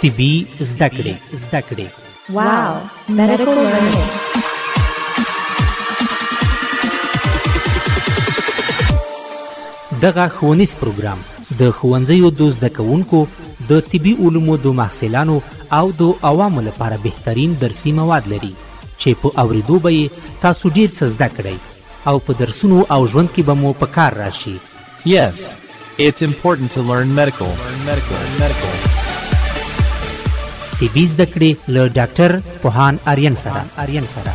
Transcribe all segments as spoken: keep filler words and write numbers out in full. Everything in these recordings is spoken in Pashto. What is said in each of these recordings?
طبي زده کړې زده کړې واو medical learning. دغه ښوونیز پروګرام د ښوونځیو د زده کوونکو د طبي علومو د محصلانو او د عوامو لپاره بهترین درسي مواد لري چې په اوریدو به یې تاسو ډیر څه زده کړئ او په درسونو او ژوند کې به مو په کار راشي. Yes, it's important to learn medical. Learn medical. Learn medical. طبي زده کړې له ډاکټر پوهان آریان سره آریان سره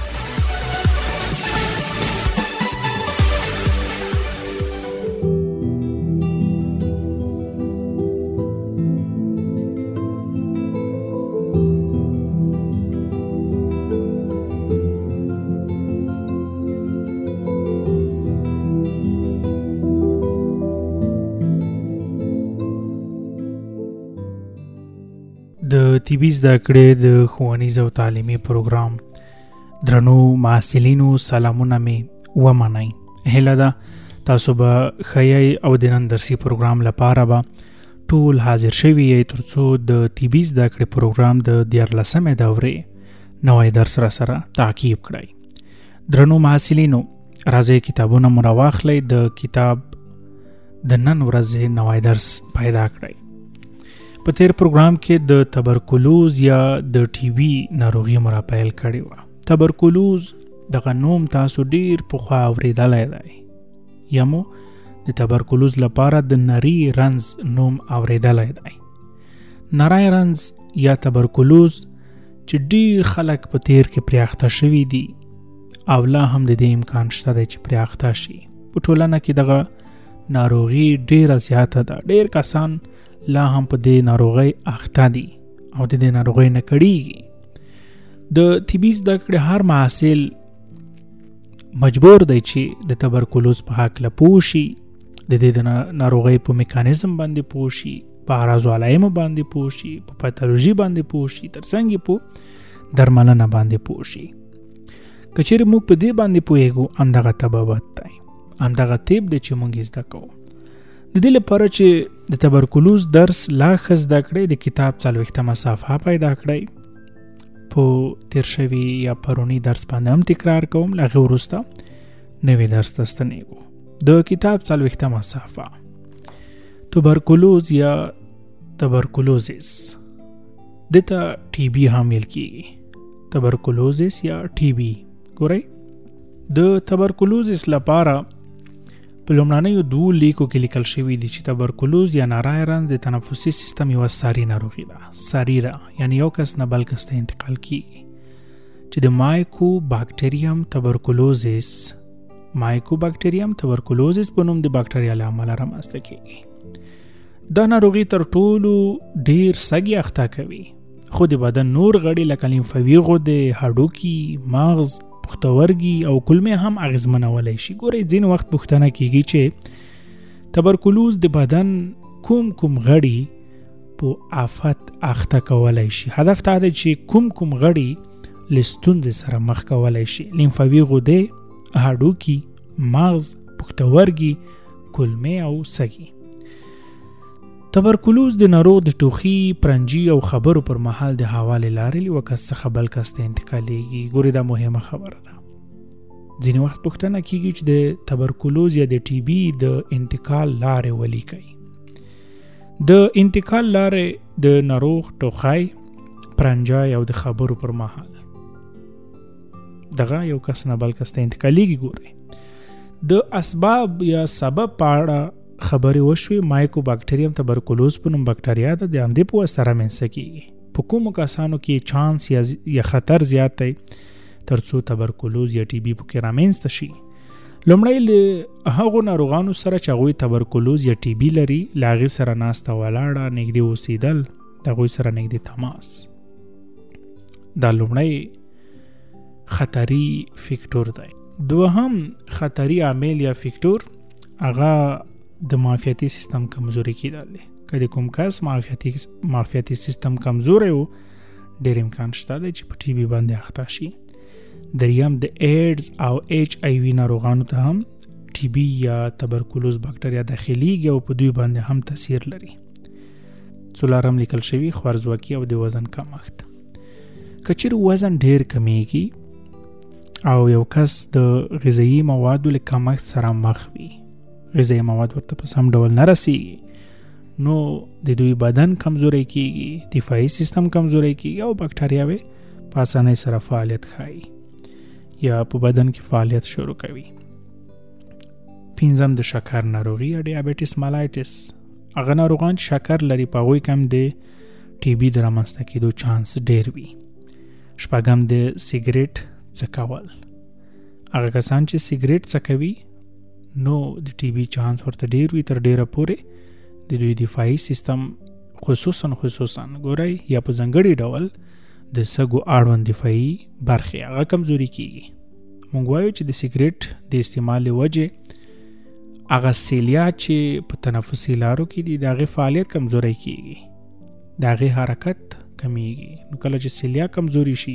د طبي زده کړې د ښوونیز او تعلیمي پروګرام درنو محصلینو سلامونه مې ومنئ. هیله ده تاسو به ښه یئ او د نن درسي پروګرام لپاره به ټول حاضر شوي یئ تر څو د طبي زده کړې پروګرام د دیارلسمې دورې نوی درس را سره تعقیب کړئ. درنو محصلینو راځئ کتابونه مو راواخلئ، د کتاب د نن ورځې نوی درس پیدا کړئ. په تیر پروګرام کې د تبرکلوز یا د ټي بي ناروغي مو را پیل کړې وه. تبرکلوز دغه نوم تاسو ډیر پخوا اورېدلی دی یا مو د تبرکلوز لپاره د نري رنځ نوم اورېدلی دی. نری رنځ یا تبرکلوز چې ډیر خلک په تیر کې پرې اخته شوي دي او لا هم د دې امکان شته دی چې پرې اخته شي. په ټولنه کې دغه ناروغي ډیره زیاته ده. ډیر کسان لا هم په دې ناروغۍ اخته دي او د دې ناروغۍ نه کړېږي. د طبي زده کړې هر محصل مجبور دی چې د تبرکلوز په هکله پوه شي، د دې د ناروغۍ په میکانیزم باندې پوه شي، په اعراض و علایمو باندې پوه شي، په پاتولوژي باندې پوه شي، ترڅنګ یې په درملنه باندې پوه شي. که چیرې موږ په دې باندې پوهېږو همدغه طبابت دی، همدغه طب دی چې موږ یې زده کوو. د دې لپاره چې د تبرکلوز درس لا ښه زده کړئ د کتاب څلوېښتمه صفحه پیدا کړئ. په تیر شوي یا پروني درس باندې هم تکرار کوم، له هغې وروسته نوي درس ته ستنېږو. د کتاب څلوېښتمه صفحه تبرکلوز یا تبرکلوزیس، دې ته ټي بي هم ویل کېږي. تبرکلوزیس یا ټي بي. ګورئ د تبرکلوزیس لپاره په لومړنیو دوو لیکو کې لیکل شوي دي چې تبرکلوز یا نری رنځ د تنفسي سیستم یوه ساري ناروغي ده. ساري ده یعنی یو کس نه بل کس ته انتقال کیږي چې د مایکو باکټریم تبرکلوزیس مایکو باکټریم تبرکلوزیس په نوم د باکټریا له امله رامنځته کیږي. دا ناروغي تر ټولو ډیر سږي اخته کوي، خو د بدن نور غړي لکه لیمفاوي غدې، هډوکي، مغز، پښتورګي او کولمې هم اغېزمنولی شي. ګورئ ځینې وخت پوښتنه کیږي چې تبرکلوز د بدن کوم کوم غړي په آفت اخته کولی شي. هدف دا دی چې کوم کوم غړي له ستونزې سره مخ کولی شي. لیمفاوي غدې، هډوکي، مغز، پښتورګي، کولمې او سږي. تبرکلوز د ناروغ د ټوخي، پرنجي او خبرو پر مهال د هوا له لارې له یوه کس څخه بل کس ته انتقالیږي. ګورې دا مهمه خبره ده. ځینې وخت پوښتنه کیږي چې د تبرکلوز یا د ټي بي د انتقال لارې ولیکئ. د انتقال لارې د ناروغ ټوخی، پرنجی او د خبرو پر مهال دغه یو کس نه بل کس ته انتقالیږي. ګورئ د اسباب یا سبب په اړه خبرې وشوي. مایکو باکټریم تبرکلوز په نوم باکټریا ده، د همدې په واسطه رامنځته کیږي. په کومو کسانو کې چانس یا, یا خطر زیات دی تر څو تبرکلوز یا ټي بي پکې رامنځته شي؟ لومړی له هغو ناروغانو سره چې هغوی تبرکلوز یا ټي بي لري له هغې سره ناسته ولاړه، نږدې اوسېدل، د هغوی سره نږدې تماس. دا لومړی خطري فیکټور دی. دوهم خطري عامل یا فیکټور هغه د معافیتي سیستم کمزوري کېدل دی. که د کوم کس معافیتي معافیتي سیستم کمزوری و ډېر امکان شته دی چې په ټي بي باندې اخته شي. دریم د ایډز او ایچ آی وي ناروغانو ته هم ټي بي یا تبرکلوز باکټریا داخليږي او په دوی باندې هم تاثیر لري. څلورم لیکل شوي خوارځواکي او د وزن کمښت. که چیرې وزن ډیر کمیږي او یو کس د غذایي موادو له کمښت سره مخ وي، غذایي مواد ورته په سم ډول نه رسیږي، نو د دوی بدن کمزوری کیږي، دفاعي سیستم کمزوری کیږي او بکټریاوې په اسانۍ سره فعالیت ښایي یا په بدن کې فعالیت شروع کوي. پنځم د شکر ناروغي یا ډیابیټس ملایټس. هغه ناروغان چې شکر لري په هغوی کم د ټي بي د رامنځته کېدو چانس ډیر وي. شپږم د سیګریټ څکول. هغه کسان چې سیګریټ څکوي نو د ټي بي چانس ورته ډیر وي، تر ډیره پورې د دوی دفاعي سیستم خصوصا خصوصا ګورئ یا په ځانګړي ډول د سږو اړوند دفاعي برخې هغه کمزوري کیږي. موږ وایو چې د سیګریټ د استعمال له وجې هغه سیلیات چې په تنفسي لارو کې دي د هغې فعالیت کمزوری کیږي، د هغې حرکت کمیږي. نو کله چې سیلیا کمزوري شي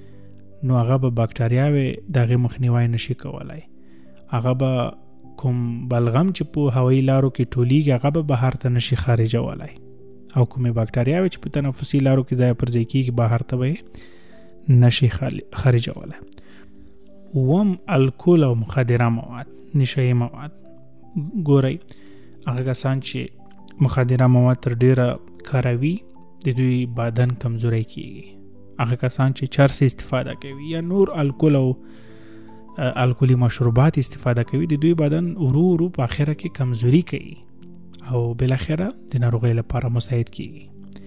نو هغه به بکټریاوې د هغې مخنیوی نشي کولی. هغه به کوم بلغم چې په هوایي لارو کې ټولیږي هغه به بهر ته نشي خارجولی، او کومې بکټریاوې چې په تنفسي لارو کې ځای پر ځای کېږي بهر ته به نشي خارجولی. اووم الکول او مخدره مواد، نشهیي مواد. ګورئ هغه کسان چې مخدره مواد تر ډیره کاروي د دوی بدن کمزوری کیږي. هغه کسان چې چرس استفاده کوي یا نور الکول او الکولي مشروبات استفاده کوي د دوی بدن ورو ورو په اخره کې کمزوری کوي او بالاخره د ناروغۍ لپاره مساعد کیږي.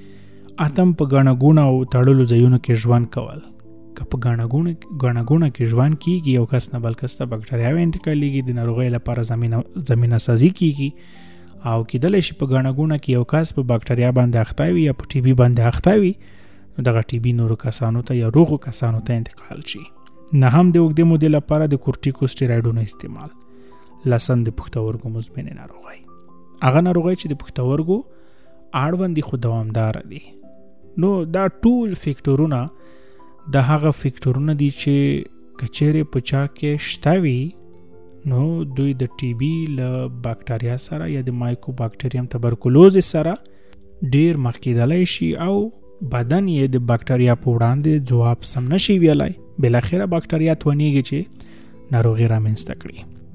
اتم په ګڼه ګوڼه او تړلو ځایونو کې ژوند کول. که په ګڼه ګوڼه کې ژوند کیږي یو کس نه بل کس ته بکټریاوې انتقالیږي، د ناروغۍ لپاره زمینه زمینه سازي کیږي او کیدلی شي په ګڼه ګوڼه کې یو کس په بکټریا باندې اخته وي یا په ټي بي باندې اخته وي، نو دغه ټي بي نورو کسانو ته یا روغو کسانو ته انتقال شي. نه هم د اوږدې مودې لپاره د کورټیکوسټیراډونو استعمال. لسم د پښتورګو مزمنې ناروغۍ. هغه ناروغۍ چې د پښتورګو اړوند دي خو دوامداره دي. نو دا ټول فیکټورونه د هغه فیکټورونه دي چې که چیرې په چا کې شته وي نو دوی د ټي بي له بکټریا سره یا د مایکو باکټریم تبرکلوزس سره ډیر مخ کېدلی شي او بدن یې د بکټریا په وړاندې ځواب سم نشي ویلی، بالاخره بکټریا توانیږي چې ناروغي رامنځته کړي.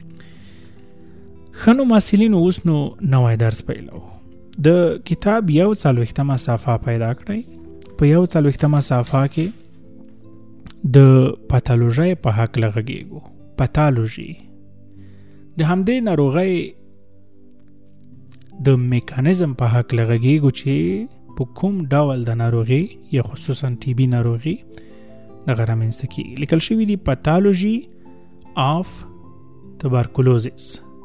ښه نو محصلینو اوس نو نوی درس پیلو. د کتاب یو څلوېښتمه صفحه پیدا کړئ. په یو څلوېښتمه صفحه کې د پاتالوژۍ په هکله غږیږو. پاتالوژي د همدې ناروغۍ د میکانیزم په هکله غږیږو چې په کوم ډول د ناروغي یا خصوصا ټي بي ناروغي دغه رامنځته کیږي. لیکل شوي دي پاتالوژي آف تبرکلوزس.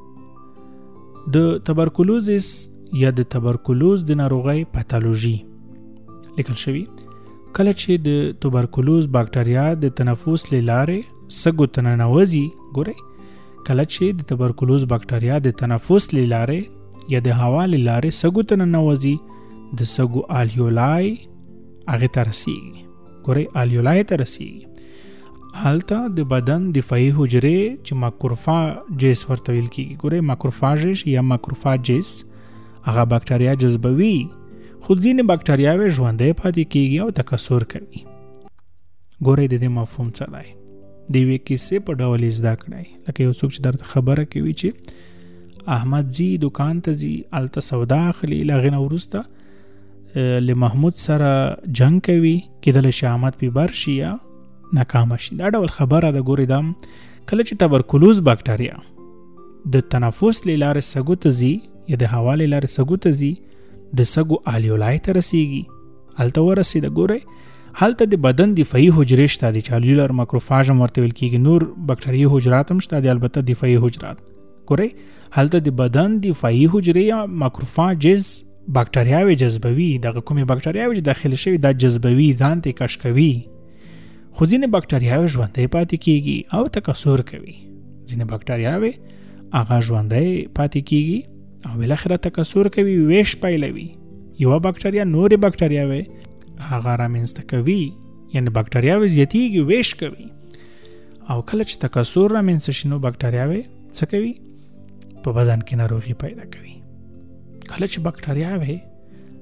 د تبرکلوزس یا د تبرکلوز د ناروغۍ پاتالوژي لیکل شوي کله چې د توبرکلوز باکټریا د تنفس له لارې سږو ته ننوځي. ګورئ کله چې د توبرکلوز باکټریا د تنفس له لارې یا د هوا له لارې سږو ته ننوځي د سږو الیولای هغې ته رسیږي. ګورئ الیولای ته رسیږي. هلته د بدن دفاعي حجرې چې ماکروفاجز ورته ویل کیږي. ګورئ ماکروفاجز یا ماکروفاجز هغه باکټریا جذبوي، خو ځینې بکټریاوې ژوندۍ پاتې کیږي او تکثر کوي. ګورئ د دې مفهوم څه دی؟ د یوې کیسې په ډول یې زده کړئ. لکه یو څوک چې درته خبره کوي چې احمد ځي دکان ته ځي، هلته سودا اخلي، له هغې نه وروسته له محمود سره جنګ کوي، کیدلی شي احمد پې بر شي یا ناکامه شي. دا ډول خبره ده. ګورئ دا کله چې تبرکلوز باکټریا د تنفس له لارې سږو ته ځي یا د هوا له لارې سږو ته ځي د سږو الیولای ته رسیږي، هلته ورسېده. ګورئ هلته د بدن دفاعي حجرې شته دي چې الیولر ماکروفاج هم ورته ویل کېږي. نور بکټریایي حجرات هم شته دي، البته دفاعي حجرات. ګورئ هلته د بدن دفاعي حجرې یا ماکروفاجز بکټریاوې جذبوي. دغه کومې بکټریاوې چې داخل شوي دا جذبوي، ځان ته کش کوي. خو ځینې بکټریاوې ژوندۍ پاتې کېږي او تکثر کوي. ځینې بکټریاوې هغه ژوندۍ پاتې کېږي او بالاخره تکثر کوي، ویش پیلوي. یوه بکټریا نورې بکټریاوې هغه رامنځته کوي، یعنی بکټریاوې زیاتېږي، ویش کوي. او کله چې تکثر رامنځته شي نو بکټریاوې څه کوي؟ په بدن کې ناروغي پیدا کوي. کله چې بکټریاوې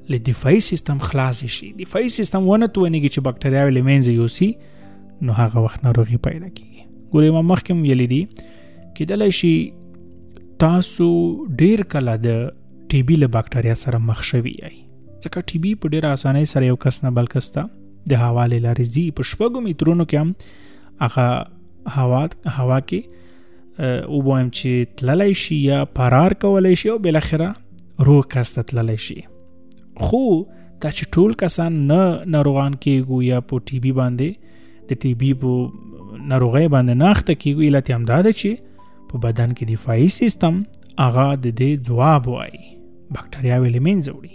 له دفاعي سیستم خلاص شي، دفاعي سیستم ونه توانېږي چې بکټریاوې له منځه یوسي، نو هغه وخت ناروغي پیدا کېږي. ګورئ ما مخکې هم ویلي دي کیدلی شي تاسو ډېر کله د ټي بي له بکټریا سره مخ شوي یئ، ځکه ټي بي په ډېره اسانۍ سره یو کس نه بل کس ته د هوا له لارې ځي. په شپږو مترونو کې هم هغه هوا هوا کې ووایم چې تللی شي یا فرار کولی شي او بالاخره روغ کس ته تللی شي. خو دا چې ټول کسان نه ناروغان کېږو یا په ټي بي باندې د ټي بي په ناروغۍ باندې نه اخته کېږو، علت یې همدا ده چې په بدن کې دفاعي سیستم هغه د دې ځواب وایي، بکټریاوې له منځه وړي.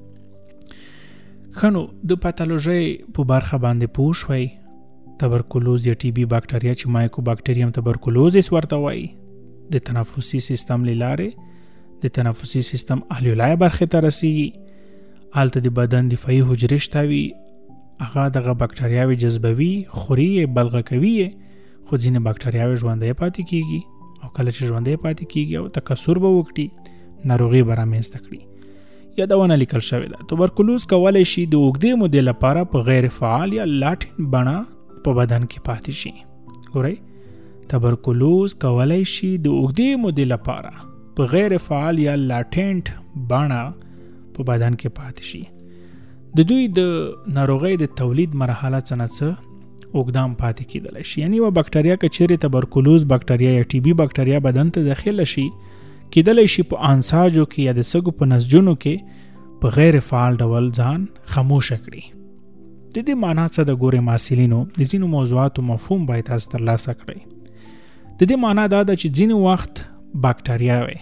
ښه نو د پاتالوژۍ په برخه باندې پوه شوئ. تبرکلوز یا ټي بي بکټریا چې مایکو بکټریم تبرکلوزس ورته وایي، د تنفسي سیستم له لارې د تنفسي سیستم الویولای برخې ته رسیږي. هلته د بدن دفاعي حجرې شته وي، هغه دغه بکټریاوې جذبوي، خوري یې، بلغه کوي یې، خو ځینې بکټریاوې ژوندۍ پاتې کېږي او کله چې ژوندۍ پاتې کېږي او تکثر به وکړي، ناروغي به رامنځته کړي. یادونه لیکل شوې ده تبرکلوز کولی شي د اوږدې مودې لپاره په غیر فعال یا لاټین بڼه په بدن کې پاتې شي. ګورئ تبرکلوز کولی شي د اوږدې مودې لپاره په غیر فعال یا لاټینټ بڼه په بدن کې پاتې شي. د دوی د ناروغۍ د تولید مرحله څه نه څه اوږدام پاتې کېدلی شي. یعنی یوه بکټریا که چیرې تبرکلوز بکټریا یا ټي بي بکټریا بدن ته داخله شي، کېدلی شي په انساجو کې یا د سږو په نسجونو کې په غیر فعال ډول ځان خاموشه کړي. د دې معنا څه د ګورې محصلینو د ځینو موضوعاتو مفهوم باید تاسو ترلاسه کړئ. د دې معنا دا ده چې ځینې وخت بکټریاوې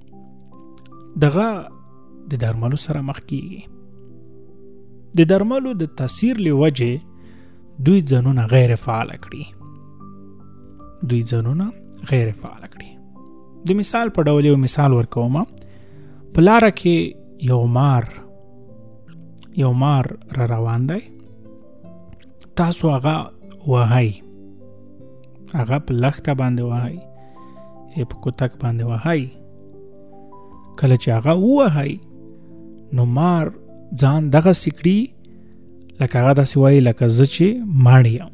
دغه د درملو سره مخ کېږي. د درملو د تاثیر له وجې دوی ځانونه غیر فعال کړي دوی ځانونه غیر فعال کړي. د مثال په ډول یو مثال ورکوم. په لاره کې یو مار یو مار را روان دی، تاسو هغه وهئ، هغه په لښته باندې وهئ، په کوتک باندې وهئ. کله چې هغه ووهئ نو مار ځان دغسې کړي لکه هغه داسې وایي لکه زه چې مړ یم.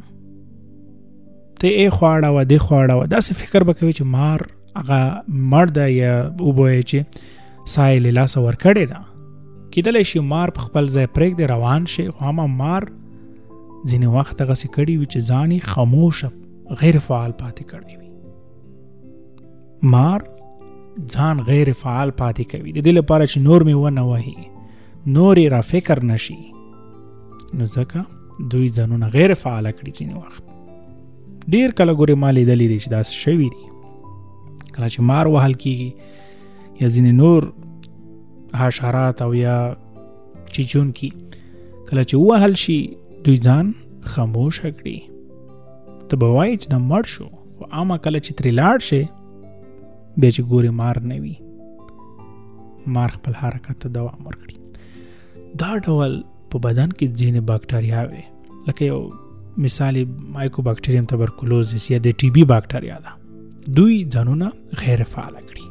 ته یې خوا اړوه دې خوا اړوه، داسې فکر به کوي چې مار هغه مړ ده یا وبویې چې ساه یې له لاسه ورکړې ده. کېدلی شي مار په خپل ځای پرېږدي روان شي، خو هم مار ځینې وخت دغسې کړي وي چې ځان یې خاموشه غیر فعال پاتې کړی وي. مار ځان غیر فعال پاتې کوي د دې لپاره چې نور مې ونه وهي، نور یې را فکر نشي، نو ځکه دوی ځانونه غیر فعال کړي. ځینې وخت ډېر کله ګورې ما لیدلي دي چې داسې شوي دي. کله چې مار وهل کېږي یا ځینې نور حشرات او یا چیچونکي کله چې وهل شي دوی ځان خاموشه کړي. ته به وایي چې دا مړ شو، خو عامه کله چې ترې لاړ شي بیا چې ګورې مار نه وي، مار خپل حرکت ته دوام ورکړي. دا ډول په بدن کې ځینې بکټریاوې لکه یو مثال مایکو بکټریم تبرکلوزس یا د ټي بي بکټریا ده، دوی ځانونه غیر فعال کړي،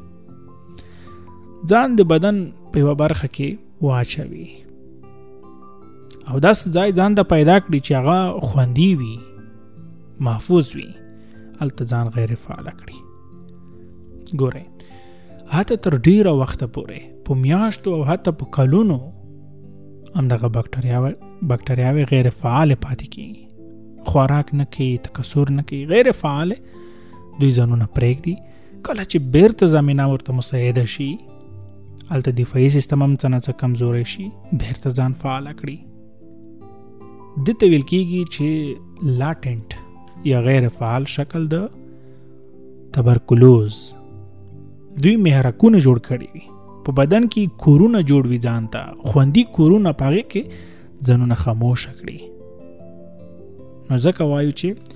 ځان د بدن په یوه برخه کې واچوي او داسې ځای ځان ته پیدا کړي چې هغه خوندي وي، محفوظ وي، هلته ځان غیر فعال کړي. ګورئ حتی تر ډیره وخته پورې په میاشتو او حتی په کلونو همدغه بکټریاوې بکټریاوې غیر فعال پاتې کېږي، خوراک نه کوي، تکثر نه کوي، غیر فعال دوی ځانونه پرېږدي. کله چې بیرته زمینه ورته مساعده شي، هلته دفاعي سیستم هم څه نه څه کمزوری شي، بیرته ځان فعال کړي. دې ته ویل کېږي چې لاټینټ یا غیر فعال شکل د تبرکلوز. دوی محرکونه جوړ کړي وي، په بدن کې کورونه جوړ وي، ځان ته خوندي کورونه، په هغې کې ځانونه خاموشه کړي. نو ځکه وایو چې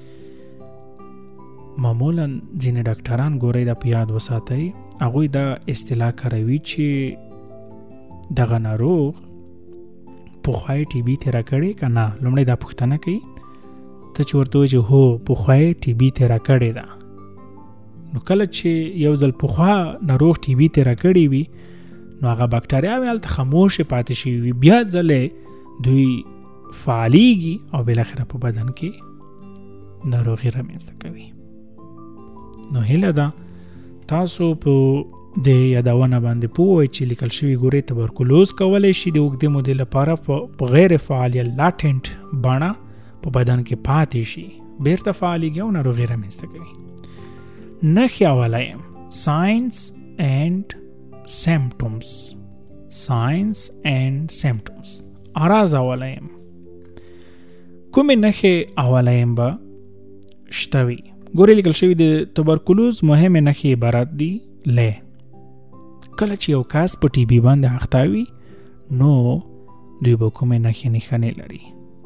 معمولا ځینې ډاکټران ګورئ دا په یاد وساتئ، هغوی دا اصطلاح کاروي چې دغه ناروغ پخوای ټي بي تېره کړې که نه. لومړی دا پوښتنه کوي ته چې ورته وایي چې هو پخوای ټي بي تېره کړې ده. نو کله چې یو ځل پخوا ناروغ ټي بي تېره کړې وي نو هغه بکټریاوې هلته خاموشې پاتې شوي وي، بیا ځلې دوی فعالیږي او بالاخره په بدن کې ناروغي رامنځته کوي. نو هیله ده تاسو په د یادونه باندې پوه چې لیکل شوی ګوري تبرکلوز کولای شي د اوږدې مودې لپاره په غیر فعال یا لاټنټ بڼه په بدن کې پاتې شي، بیرته فعالیږي او ناروغي رامنځته کوي. نښې اولیم ساینس اینڈ سیمپټومز. ساینس اینڈ سیمپټومز اراز اولیم کومې نښې اولیم به شته وي. ګورې لیکل شوي د تبرکلوز مهمې نښې عبارت دي لی. کله چې یو کس په ټي بي باندې اخته وي نو دوی به کومې نښې نښانې لري.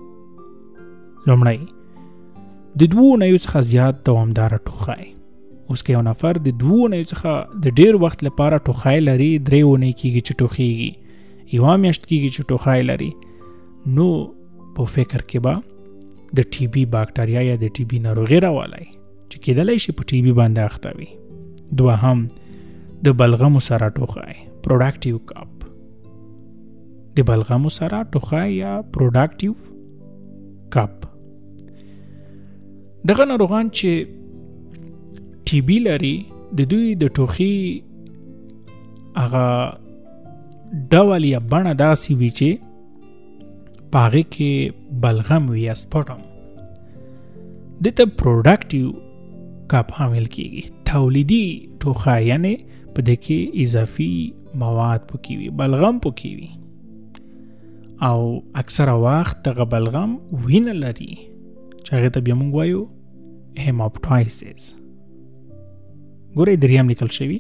لومړی د دوو اونیو څخه زیات دوامداره ټوخی. اوس که یو نفر د دوو اونیو څخه د ډېر وخت لپاره ټوخی لري، درې اونۍ کېږي چې ټوخیږي، یوه میاشت کېږي چې ټوخی لري، نو په فکر کې به د ټي بي باکټریا یا د ټي بي ناروغي راولی چې کېدلی شي په ټي بي باندې اخته وي. دوهم د بلغمو سره ټوخی پروډاکټیو کاپ. د بلغمو سره ټوخی یا پروډاکټیو کاپ. دغه ناروغان چې ټي بي لري د دوی د ټوخي هغه ډول یا بڼه داسې وي چې په هغې کې بلغم وي یا سپټم. دې ته پروډاکټیو کاپ حامل کېږي. تولیدي ټوخی یعنی په دې کې اضافي مواد پکې وي، بلغم پکې وي، او اکثره وخت دغه بلغم وینه لري چې هغې ته بیا موږ وایو هیماپټایسس. ګورئ دریم لیکل شوي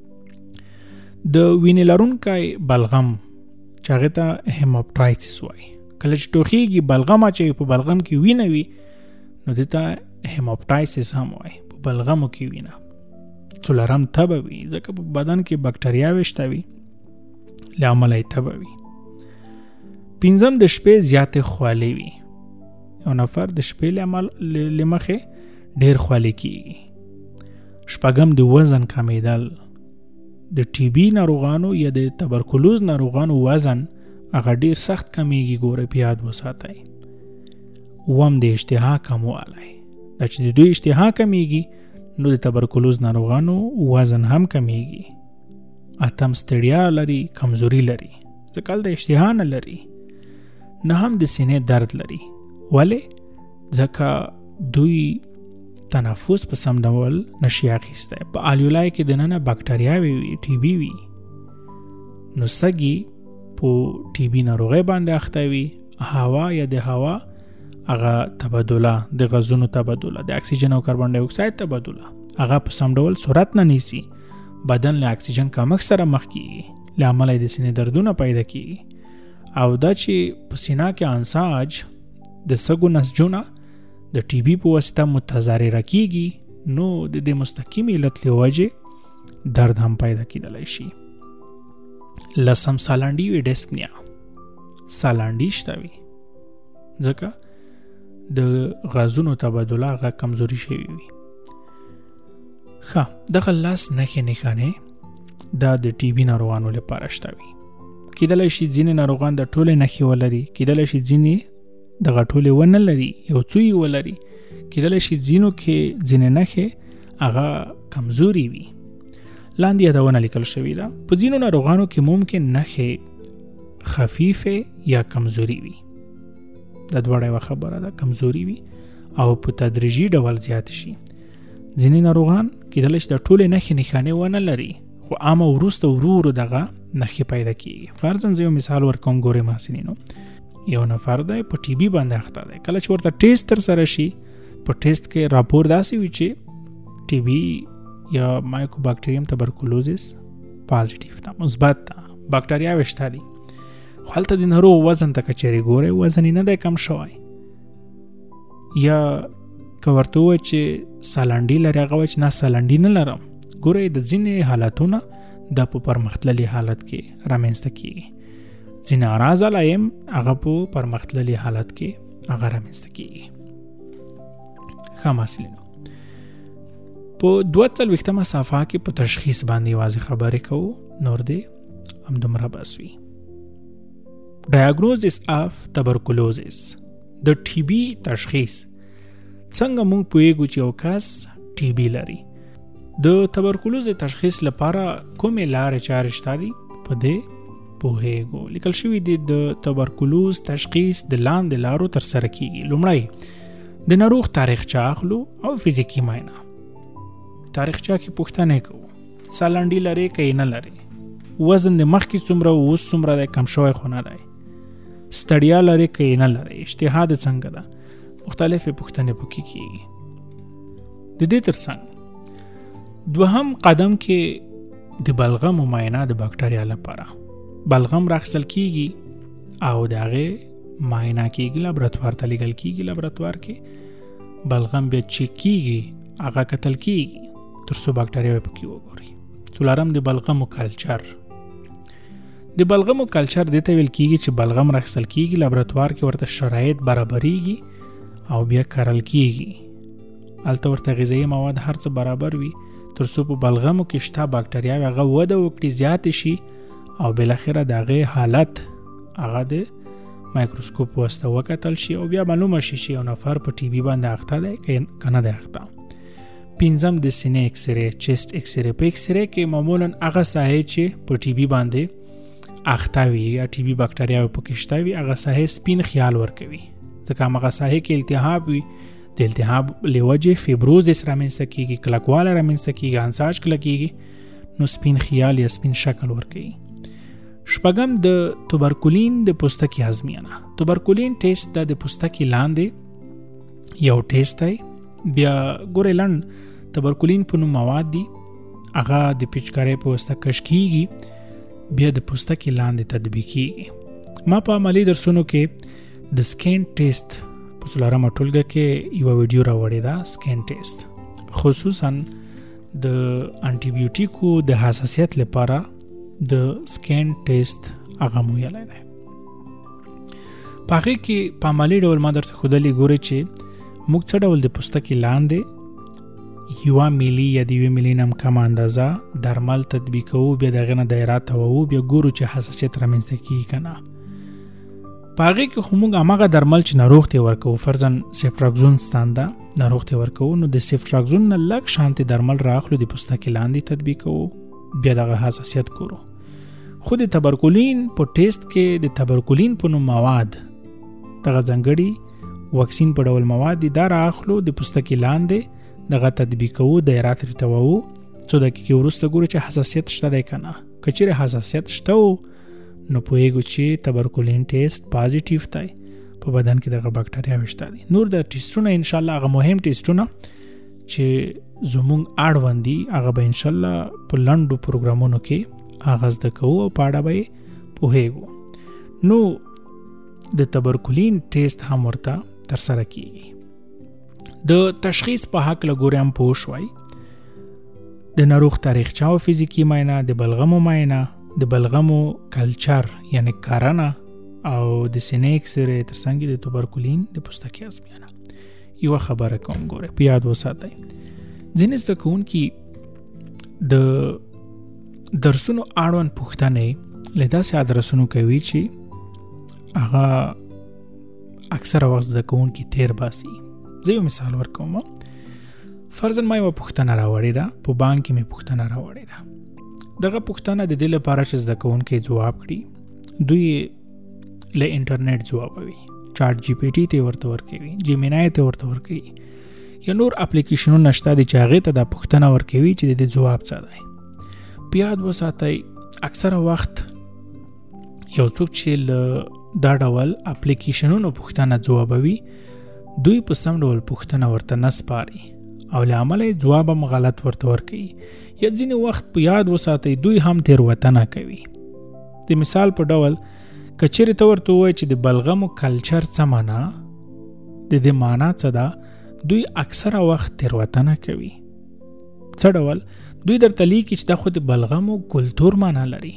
د وینې لرونکی بلغم چې هغې ته هیماپټایسس وایي. کله چې ټوخیږي بلغم اچوي، په بلغم کې وینه وي، نو دې ته هیماپټایسس هم وایي، په بلغمو کې وینه. څلورم تبه وي، ځکه په بدن کې بکټریاوې شته وي، له امله یې تبه وي. پنځم د شپې زیاتې خوالې وي. یو نفر د شپې له مخې ډېر خوالې کېږي. شپږم د وزن کمیدل. د ټي بي ناروغانو یا د تبرکلوز ناروغانو وزن هغه ډېر سخت کمیږي، ګوره په یاد وساتئ. اووم د اشتها کموالی. دا چې د دوی اشتها کمیږي نو د تبرکلوز ناروغانو وزن هم کمیږي. اتم ستړیا لري، کمزوري لري، ځکه د اشتها نه لري. نهم د سینې درد لري. ولې؟ ځکه دوی تنفس په سم ډول نشي اخیستی. په الیولای کې دننه بکټریاوې وي، ټي بي وي، نو سږي په ټي بي ناروغۍ باندې اخته وي. هوا یا د هوا هغه تبادله، د غازونو تبادله، د اکسیجن او کاربن ډای اکساید تبادله هغه په سم ډول صورت نه نیسي. بدن له اکسیجن کمښت سره مخ کېږي، له امله د سینې دردونه پیدا کېږي. او دا چې په سینه کې انساج د سږو نسجونه د ټي بي په واسطه متضرره کېږي، نو د دې مستقیم علت له وجې درد هم پیدا کېدلی شي. لسم سالانډي وي ډیسپنیا. سالانډي شته وي ځکه د غازونو تبادله هغه کمزوري شوي وي. ښه، دغه لس نښې نښانې دا د ټي بي ناروغانو لپاره شته وي. کېدلی شي ځینې ناروغان د ټولې نښې ولري، کېدلی شي ځینې دغه ټولې ونه لري، یو څو یې ولري، کېدلی شي ځینو کې ځینې نښې هغه کمزوري وي. لاندې یادونه لیکل شوې ده. په ځینو ناروغانو کې ممکن نښې خفیفې یا کمزوري وي. دا دواړه یوه خبره ده، کمزوري وي او په تدریجي ډول زیات شي. ځینې ناروغان کېدلی شي د ټولې نښې نښانې ونه لري، خو عامه وروسته ورو ورو دغه نښې پیدا کېږي. فرضاً زه یو مثال ورکوم. ګورئ محسنینو، یو نفر دی په ټي بي باندې اخته دی. کله چې ورته ټیسټ ترسره شي، په ټیسټ کې راپور داسې وي چې ټي بي یا مایکوباکټریم تبرکلوزس پازیټیو ده، مثبت ده، باکټریاوې شته دي. خو هلته د ناروغ وزن ته که چیرې ګورئ، وزن یې نه دی کم شوی. یا که ورته ووایي چې سالانډي لري، هغه وایي چې نه سالانډي نه لرم. ګورئ د ځینې حالتونه دا په پرمختللي حالت کې رامنځته کېږي. ځینې اراز علایم هغه په پرمختللي حالت کې هغه رامنځته کېږي. ښه محصلینو، په دوه څلوېښتمه صفحه کې په تشخیص باندې واضح خبرې کوو. نور دی همدومره بس وي. ډایګنوزس اف تبرکلوزس، د ټي بي تشخیص. څنګه موږ پوهیږو چې یو کس ټي بي لري؟ د تبرکلوز تشخیص لپاره کومې لارې چارې شته دي؟ په دې پوهیږو. لیکل شوي دي د تبرکلوز تشخیص د لاندې لارو ترسره کیږي. لومړی د ناروغ تاریخچه اخلو او فزیکي معاینه. تاریخچه کې پوښتنه کوو سالنډي لري که یې نه لري، وزن د مخکې څومره او اوس څومره دی، کم شوی خو نه دی، ستړیا لري که یې نه لري، اشتها د څنګه ده. مختلفې پوښتنې پکې کیږي. د دې ترڅنګ دوهم قدم کې د بلغم معاینه د بکټریا لپاره. بلغم راخصل کیږي او د هغې معاینه کیږي، لابراتوار ته لیږل کیږي. لابراتوار کې بلغم بیا چیک کیږي، هغه کتل کیږي تر څو بکټریا پکې وګوري. څلورم د بلغمو کلچر. د بلغمو کلچر دې ته ویل کیږي چې بلغم راخصل کیږي، لابراتوار کې ورته شرایط برابرېږي او بیا کرل کیږي. هلته ورته غذایي مواد هر څه برابر وي تر څو په بلغمو کې شته بکټریاوې هغه وده وکړي، زیاتې شي او بالاخره د هغې حالت هغه د مایکروسکوپ په واسطه وکتل شي او بیا معلومه شي چې یو نفر په ټي بي باندې اخته دی که نه دی اخته. پنځم د سینې اکسرې، چیسټ اکسرې. په اکسرې کې معمولا هغه ساحې چې په ټي بي باندې اخته وي یا ټي بي بکټریاوې پکې شته وي هغه ساحې سپین خیال ورکوي، ځکه همغه ساحې کې التهاب وي، د التهاب له وجې فیبروزس رامنځته کیږي، کلکوالی رامنځته کیږي، انساج کلکیږي، نو سپین خیال یا سپین شکل ورکوي. شپږم د توبرکولین د پوستکي ازموینه. توبرکولین ټیسټ د پوستکي لاندې یو ټیسټ دی. بیا ګورې لنډ تبرکولین په نوم مواد دي، هغه د پیچکارۍ په واسطه کش کیږي، بیا د پوستکي لاندې تطبیق کیږي. ما په عملي درسونو کې د سکین ټیسټ په څلورمه ټولګه کې یوه ویډیو راوړې ده، سکین ټیسټ، خصوصا د انټي بیوټیکو د حساسیت لپاره د سکین ټیسټ هغه مو ویلی دی. په هغې کې په عملي ډول ما درته ښودلې ګورې چې موږ څه ډول د پوستکي لاندې یوه میلي یا د یوې میلي نه هم کمه اندازه درمل تطبیقوو، بیا د هغې نه دایره تاووو، بیا ګورو چې حساسیت رامنځته کېږي که نه. په هغې کې خو موږ هماغه درمل چې ناروغ ته یې ورکوو، فرضاً سیفټراکزون ستان ده، ناروغ ته یې ورکوو، نو د سیفټراکزون نه لږ شانتې درمل رااخلو، د پوستکي لاندې تطبیقوو، بیا دغه حساسیت ګورو. خو د تبرکولین په ټیسټ کې د تبرکولین په نوم مواد، دغه ځانګړي واکسین په ډول مواد دي، دا رااخلو، د پوستکي لاندې دغه تطبیقوو، دایره ترې تاووو، څو دقیقې وروسته ګورو چې حساسیت شته دی که نه. که چیرې حساسیت شته و نو پوهیږو چې تبرکولین ټیسټ پازیټیو دی، په بدن کې دغه بکټریاوې شته دي. نور د ټیسټونه انشاءالله هغه مهم ټیسټونه چې زموږ اړوند دي هغه به انشاءالله په لنډو پروګرامونو کې هغه زده کوو او په اړه به یې پوهیږو. نو د تبرکولین ټیسټ هم ورته ترسره کیږي. د تشخیص په هکله ګورې هم پوه شوئ، د ناروغ تاریخچه او فزیکي معاینه، د بلغمو معاینه، د بلغمو کلچر یعنی کارنه او د سینې اکسرې، ترڅنګ د توبرکولین د پوستکي ازموینه. یوه خبره کوم ګورئ، په یاد وساتئ، ځینې زده کوونکي د درسونو اړوند پوښتنې له داسې ادرسونو کوي چې هغه اکثره وخت زده کوونکي تیر باسي. زه یو مثال ورکوم. فرضاً ما یوه پوښتنه راوړې ده، په بانک کې مې پوښتنه راوړې ده. دغه پوښتنه د دې لپاره چې زده کوونکي جواب کړي، دوی له انټرنیټ جوابوي، چاټ جی پی ټي ته ورته ورکوي، جیمینای ته ورته ورکوي، یا نور اپلیکیشنونه شته دي چې هغې ته دا پوښتنه ورکوي چې د دې جواب څه دی. په یاد وساتئ، اکثره وخت یو څوک چې له دا ډول اپلیکیشنونو پوښتنه جوابوي، دوی په سم ډول پوښتنه ورته نه سپاري او له امله یې جواب هم غلط ورته ورکوي، یا ځینې وخت په یاد وساتئ دوی هم تېروتنه کوي. د مثال په ډول که چیرې ته ورته ووایې چې د بلغمو کلچر څه معنا، د دې معنا څه ده، دوی اکثره وخت تېروتنه کوي. څه ډول؟ دوی درته لیکي چې دا خو د بلغمو کلتور معنا لري.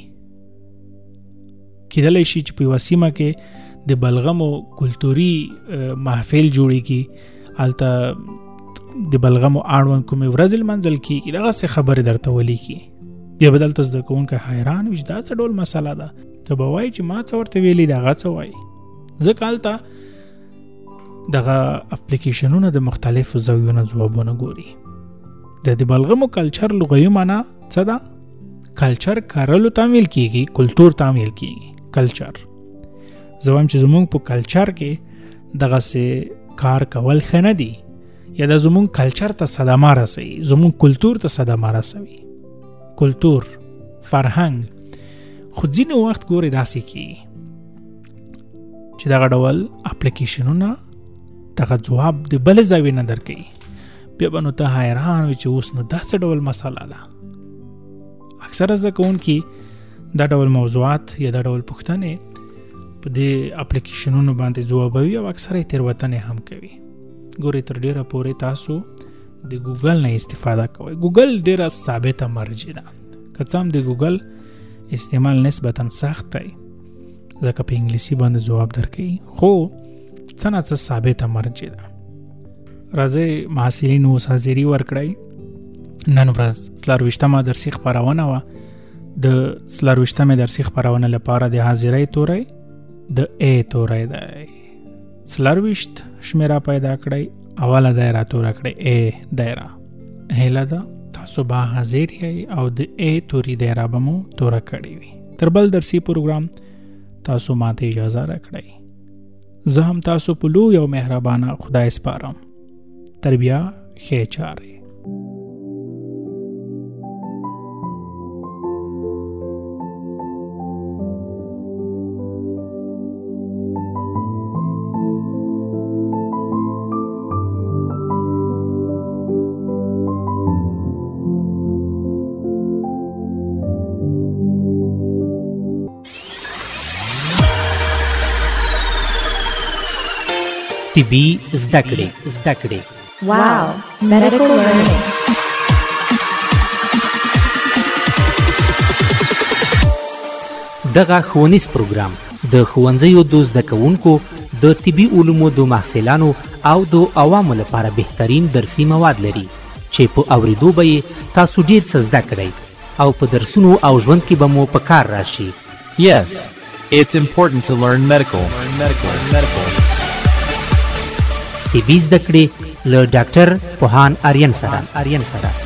کیدلی شي چې په یوه سیمه کې د بلغمو کلتوري محفل جوړیږي، هلته د بلغمو اړوند کومې ورځې لمانځل کیږي، دغسې خبرې درته ولیکي. بیا به دلته زده کوونکی حیران وي چې دا څه ډول مسله ده. ته به وایي چې ما څه ورته ویلي دي هغه څه وایي. ځکه هلته دغه اپلیکیشنونه د مختلفو زاویو نه ځوابونه ګوري. د دې بلغمو کلچر لغوي معنا څه ده؟ کلچر کارلو ته ویل کېږي، کلتور ته ویل کېږي. کلچر زه وایم چې زمونږ په کلچر کې دغسې کار کول ښه نه دي، یا دا زمونږ کلچر ته صدمه رسوي، زمونږ کلتور ته صدمه رسوي. کلتور، فرهنګ. خو ځینې وخت ګورې داسې کېږي چې دغه ډول اپلیکیشنونه دغه ځواب د بلې زاویې نه درکوي. بیا به نو ته حیران وي چې اوس نو داسې ډول مسله ده. اکثره زده کوونکي دا ډول موضوعات یا دا ډول پوښتنې په دې اپلیکیشنونو باندې ځوابوي او اکثره یې تېروتنې هم کوي. ګورې تر ډېره پورې تاسو د ګوګل نه استفاده کوئ. ګوګل ډېره ثابته مرجع ده. که څه هم د ګوګل استعمال نسبتا سخت دی ځکه په انګلیسي باندې ځواب درکوي، خو څه نه څه ثابته مرجع ده. راځئ محصلینو اوس حاضري ورکړئ. نن ورځ څلرویشتمه درسي خپرونه وه. د څلرویشتمې درسي خپرونه لپاره د حاضرۍ توری د ا توری دی. څلرویشت شمیره پیدا کړئ، اوله دایره توره کړئ ا دایره. هیله ده تاسو به حاضر یئ او د ا توري دایره به مو توره کړې وي. تر بل درسي پروګرام تاسو ماته اجازه راکړئ. زه هم تاسو په لوی او مهربانه خدای سپارم. تر بیا ښې چارې. طبي زده کړې زده کړې Wow, medical learning. دغه ښوونیز پروګرام د ښوونځیو د زده کوونکو د طبي علومو د محصلانو او د عوامو لپاره بهترین درسي مواد لري چې په اورېدو به یې تاسو ډېر څه زده کړئ او په درسونو او ژوند کې به مو په کار راشي. Yes, it's important to learn medical. Learn medical. Learn medical. طبي زده کړې له ډاکټر پوهان آریان سره آریان سره